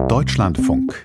Deutschlandfunk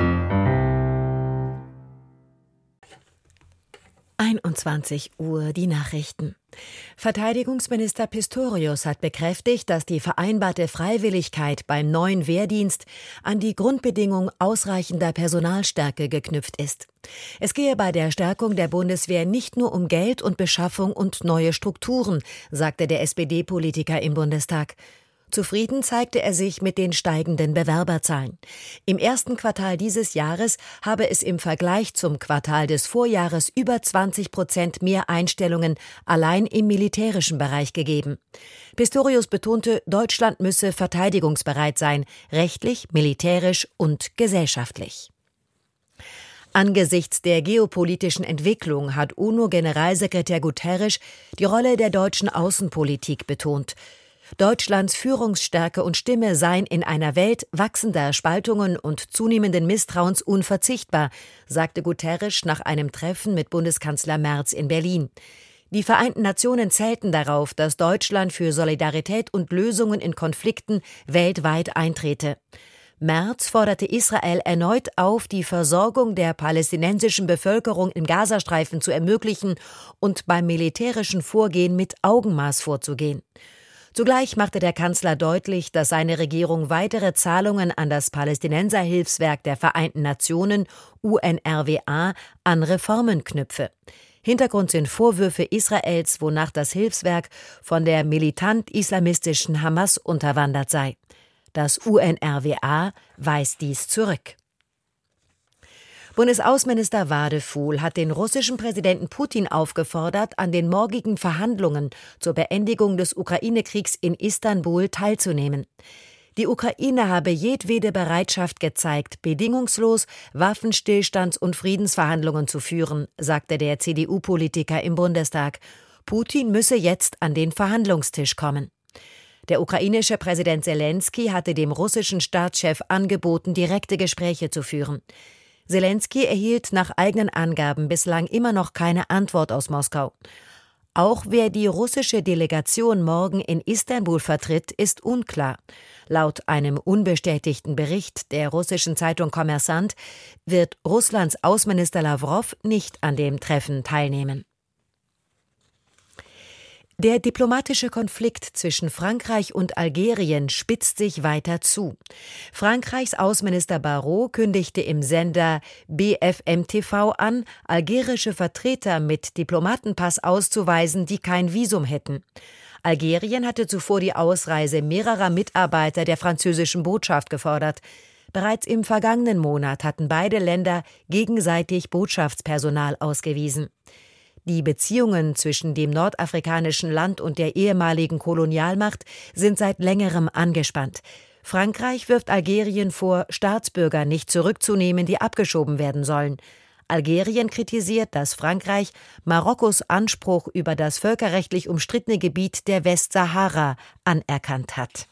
21 Uhr die Nachrichten. Verteidigungsminister Pistorius hat bekräftigt, dass die vereinbarte Freiwilligkeit beim neuen Wehrdienst an die Grundbedingung ausreichender Personalstärke geknüpft ist. Es gehe bei der Stärkung der Bundeswehr nicht nur um Geld und Beschaffung und neue Strukturen, sagte der SPD-Politiker im Bundestag. Zufrieden zeigte er sich mit den steigenden Bewerberzahlen. Im ersten Quartal dieses Jahres habe es im Vergleich zum Quartal des Vorjahres über 20% mehr Einstellungen allein im militärischen Bereich gegeben. Pistorius betonte, Deutschland müsse verteidigungsbereit sein, rechtlich, militärisch und gesellschaftlich. Angesichts der geopolitischen Entwicklung hat UNO-Generalsekretär Guterres die Rolle der deutschen Außenpolitik betont. Deutschlands Führungsstärke und Stimme seien in einer Welt wachsender Spaltungen und zunehmenden Misstrauens unverzichtbar, sagte Guterres nach einem Treffen mit Bundeskanzler Merz in Berlin. Die Vereinten Nationen zählten darauf, dass Deutschland für Solidarität und Lösungen in Konflikten weltweit eintrete. Merz forderte Israel erneut auf, die Versorgung der palästinensischen Bevölkerung im Gazastreifen zu ermöglichen und beim militärischen Vorgehen mit Augenmaß vorzugehen. Zugleich machte der Kanzler deutlich, dass seine Regierung weitere Zahlungen an das Palästinenserhilfswerk der Vereinten Nationen, UNRWA, an Reformen knüpfe. Hintergrund sind Vorwürfe Israels, wonach das Hilfswerk von der militant-islamistischen Hamas unterwandert sei. Das UNRWA weist dies zurück. Bundesaußenminister Wadefuhl hat den russischen Präsidenten Putin aufgefordert, an den morgigen Verhandlungen zur Beendigung des Ukraine-Kriegs in Istanbul teilzunehmen. Die Ukraine habe jedwede Bereitschaft gezeigt, bedingungslos Waffenstillstands- und Friedensverhandlungen zu führen, sagte der CDU-Politiker im Bundestag. Putin müsse jetzt an den Verhandlungstisch kommen. Der ukrainische Präsident Selenskyj hatte dem russischen Staatschef angeboten, direkte Gespräche zu führen. Selenskyj erhielt nach eigenen Angaben bislang immer noch keine Antwort aus Moskau. Auch wer die russische Delegation morgen in Istanbul vertritt, ist unklar. Laut einem unbestätigten Bericht der russischen Zeitung Kommersant wird Russlands Außenminister Lawrow nicht an dem Treffen teilnehmen. Der diplomatische Konflikt zwischen Frankreich und Algerien spitzt sich weiter zu. Frankreichs Außenminister Barrot kündigte im Sender BFM TV an, algerische Vertreter mit Diplomatenpass auszuweisen, die kein Visum hätten. Algerien hatte zuvor die Ausreise mehrerer Mitarbeiter der französischen Botschaft gefordert. Bereits im vergangenen Monat hatten beide Länder gegenseitig Botschaftspersonal ausgewiesen. Die Beziehungen zwischen dem nordafrikanischen Land und der ehemaligen Kolonialmacht sind seit längerem angespannt. Frankreich wirft Algerien vor, Staatsbürger nicht zurückzunehmen, die abgeschoben werden sollen. Algerien kritisiert, dass Frankreich Marokkos Anspruch über das völkerrechtlich umstrittene Gebiet der Westsahara anerkannt hat.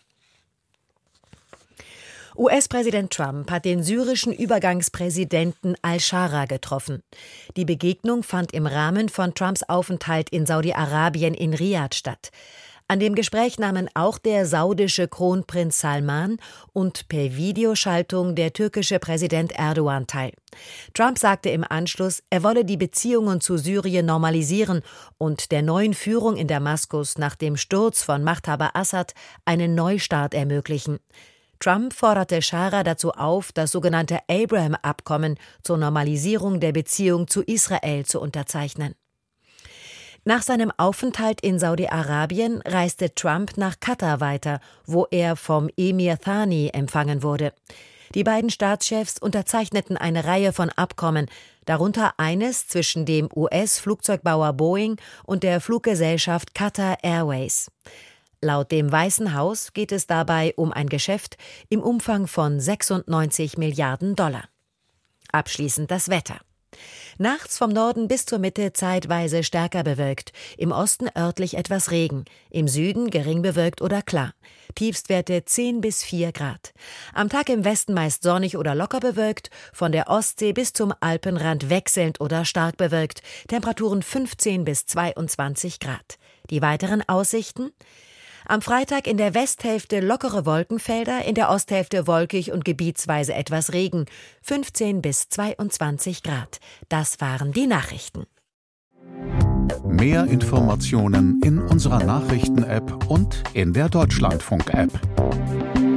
US-Präsident Trump hat den syrischen Übergangspräsidenten al-Shara getroffen. Die Begegnung fand im Rahmen von Trumps Aufenthalt in Saudi-Arabien in Riad statt. An dem Gespräch nahmen auch der saudische Kronprinz Salman und per Videoschaltung der türkische Präsident Erdogan teil. Trump sagte im Anschluss, er wolle die Beziehungen zu Syrien normalisieren und der neuen Führung in Damaskus nach dem Sturz von Machthaber Assad einen Neustart ermöglichen. Trump forderte Shara dazu auf, das sogenannte Abraham-Abkommen zur Normalisierung der Beziehung zu Israel zu unterzeichnen. Nach seinem Aufenthalt in Saudi-Arabien reiste Trump nach Katar weiter, wo er vom Emir Thani empfangen wurde. Die beiden Staatschefs unterzeichneten eine Reihe von Abkommen, darunter eines zwischen dem US-Flugzeugbauer Boeing und der Fluggesellschaft Qatar Airways. Laut dem Weißen Haus geht es dabei um ein Geschäft im Umfang von 96 Milliarden $. Abschließend das Wetter. Nachts vom Norden bis zur Mitte zeitweise stärker bewölkt, im Osten örtlich etwas Regen, im Süden gering bewölkt oder klar. Tiefstwerte 10 bis 4 Grad. Am Tag im Westen meist sonnig oder locker bewölkt, von der Ostsee bis zum Alpenrand wechselnd oder stark bewölkt, Temperaturen 15 bis 22 Grad. Die weiteren Aussichten: Am Freitag in der Westhälfte lockere Wolkenfelder, in der Osthälfte wolkig und gebietsweise etwas Regen. 15 bis 22 Grad. Das waren die Nachrichten. Mehr Informationen in unserer Nachrichten-App und in der Deutschlandfunk-App.